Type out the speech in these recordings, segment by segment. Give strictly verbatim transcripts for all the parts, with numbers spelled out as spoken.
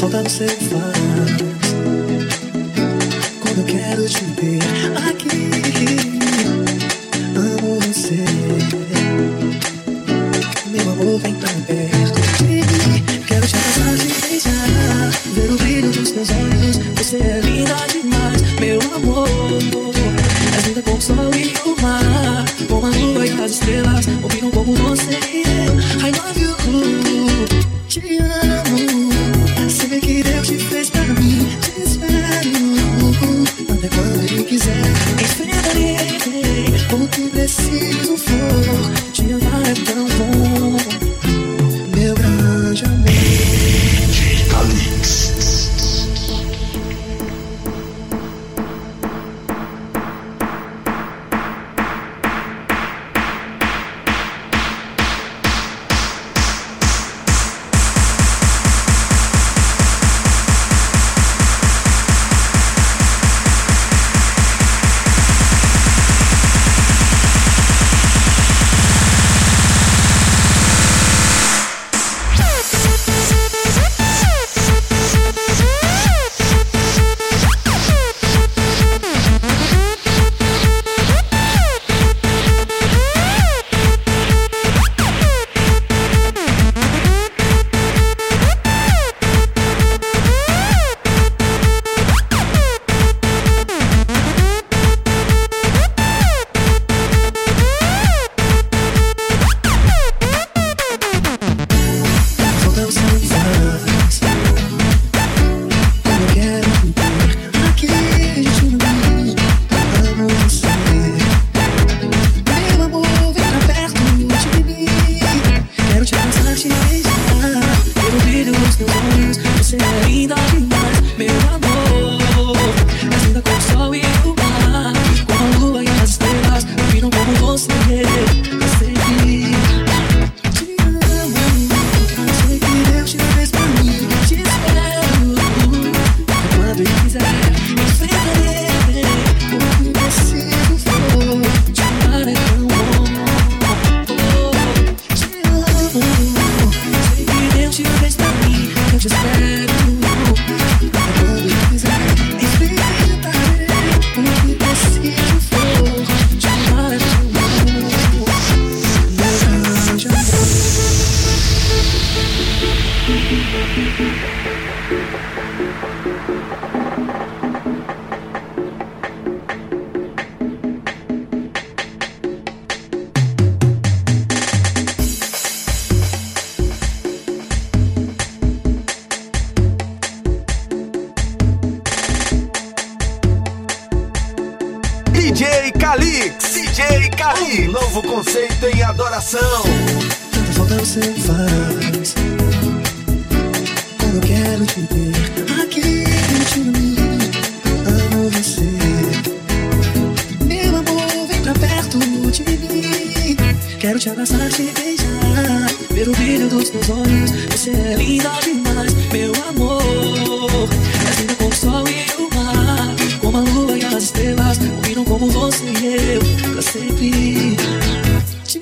falta você faz quando eu quero te ver aqui. Amo você, meu amor, vem pra perto de mim. Quero te abraçar, te beijar, ver o brilho dos teus olhos. Você é linda demais, meu amor. És linda como o sol e o mar, como a lua e as estrelas combinam como você e eu. I love you, te amo. Sei que Deus te fez pra mim, te espero até quando Ele quiser. Enfrentarei o que preciso for. Te amar é tão bom, meu grande amor. D J Calix. D J Calix, D J Calix, um novo conceito em adoração. Tanta falta você faz quando eu quero te ver aqui junto de mim. Amo você, meu amor, vem pra perto de mim. Quero te abraçar, te beijar, ver o brilho dos teus olhos. Você é linda demais, meu amor. És linda como o sol e o mar, como a lua e as estrelas combinam como você e eu pra sempre. Te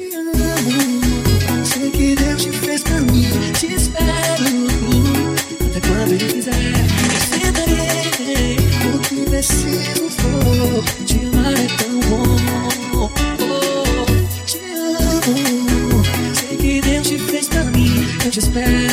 amo, sei que Deus te fez pra mim, te espero até quando Ele quiser. Enfrentarei o que preciso for. Te amar é tão bom, te amo. Sei que Deus te fez pra mim, eu te espero